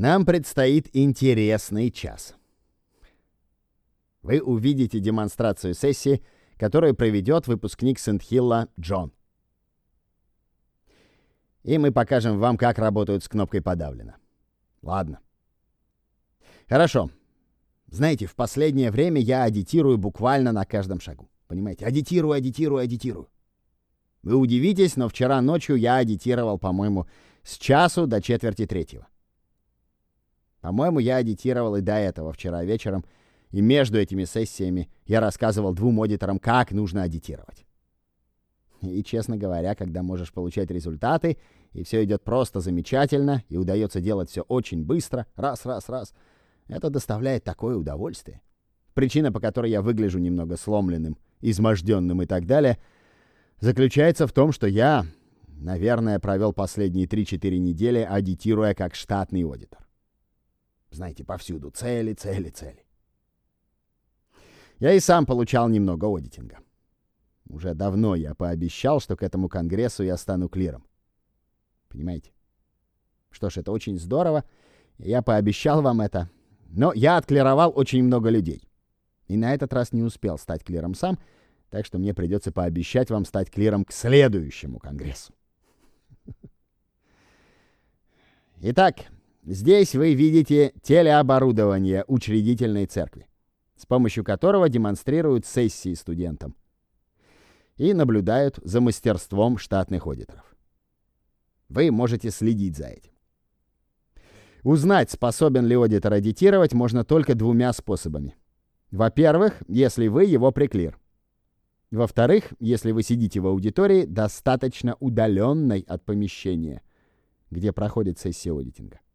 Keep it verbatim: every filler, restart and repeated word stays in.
Нам предстоит интересный час. Вы увидите демонстрацию сессии, которую проведет выпускник Сент-Хилла Джон. И мы покажем вам, как работают с кнопкой «Подавлено». Ладно. Хорошо. Знаете, в последнее время я адитирую буквально на каждом шагу. Понимаете? Адитирую, адитирую, адитирую. Вы удивитесь, но вчера ночью я адитировал, по-моему, с часу до четверти третьего. По-моему, я адитировал и до этого вчера вечером, и между этими сессиями я рассказывал двум аудиторам, как нужно адитировать. И, честно говоря, когда можешь получать результаты, и все идет просто замечательно, и удается делать все очень быстро, раз, раз, раз, это доставляет такое удовольствие. Причина, по которой я выгляжу немного сломленным, изможденным и так далее, заключается в том, что я, наверное, провел последние три-четыре недели, адитируя как штатный аудитор. Знаете, повсюду цели, цели, цели. Я и сам получал немного аудитинга. Уже давно я пообещал, что к этому конгрессу я стану клиром. Понимаете? Что ж, это очень здорово. Я пообещал вам это. Но я отклировал очень много людей. И на этот раз не успел стать клиром сам, так что мне придется пообещать вам стать клиром к следующему конгрессу. Итак, здесь вы видите телеоборудование учредительной церкви, с помощью которого демонстрируют сессии студентам и наблюдают за мастерством штатных аудиторов. Вы можете следить за этим. Узнать, способен ли аудитор адитировать, можно только двумя способами. Во-первых, если вы его преклир. Во-вторых, если вы сидите в аудитории, достаточно удаленной от помещения, где проходит сессия аудитинга.